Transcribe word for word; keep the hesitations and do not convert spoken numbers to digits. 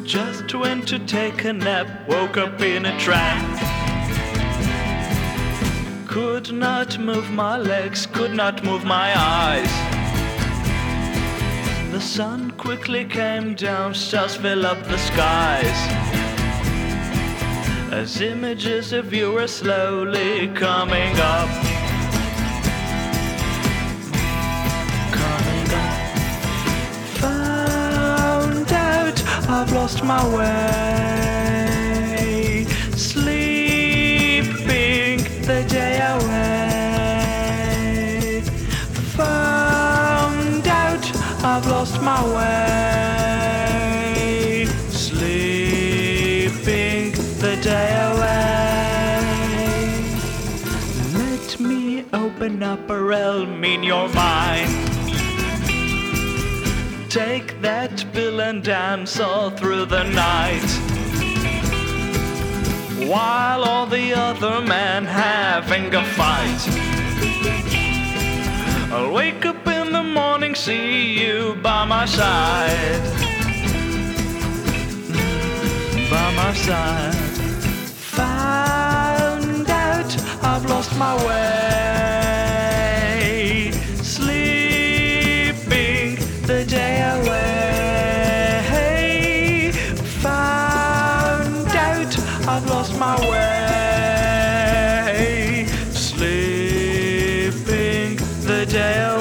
Just went to take a nap, woke up in a trance. Could not move my legs, could not move my eyes. The sun quickly came down, stars fill up the skies. As images of you were slowly coming up. Coming up. Found out I've lost my way. Sleeping the day away. Found out I've lost my way. Sleeping the day away. Let me open up a realm in your mind. Take that pill and dance all through the night, while all the other men having a fight. I'll wake up in the morning, see you by my side. By my side. Found out I've lost my way. Sleeping the day away. Found out I've lost my way. Sleeping the day away.